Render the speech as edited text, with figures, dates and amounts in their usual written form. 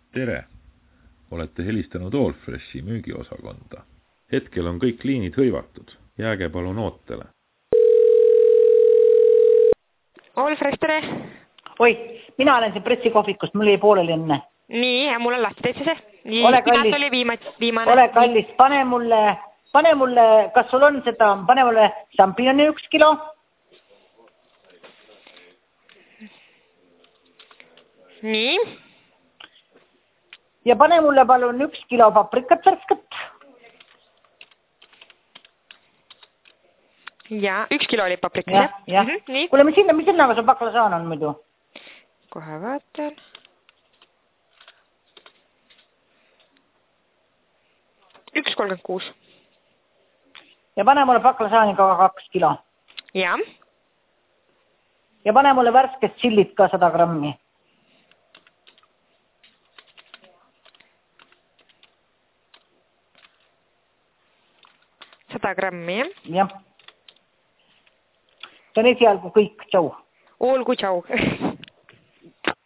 Tere! Olete helistanud Allfreshi müügiosakonda. Hetkel on kõik liinid hõivatud. Jääge palun ootele. Allfresh, tere! Oi, mina olen siin pressikohvikust, mul jäi pooleli enne. Nii, mul on lahti täitsa see. Ole kallis, viimane. Ole kallis, pane mulle, kas sul on seda, pane mulle šampinjoni 1 kilo. Nii. Ja pane mulle palun 1 kilo paprikat värsket. Ja, 1 kilo oli paprikas, jah? Ja. Nii. Kuule, mis hinnaga sul baklasaan on muidu? Kohe vaatan. 1,36. Ja pane mulle baklasaani ka 2 kilo. Ja. Ja pane mulle värskest tšillit ka 100 grammi. grammi, jah? Jah. See on esialgu kõik, tšau. Olgu, tšau.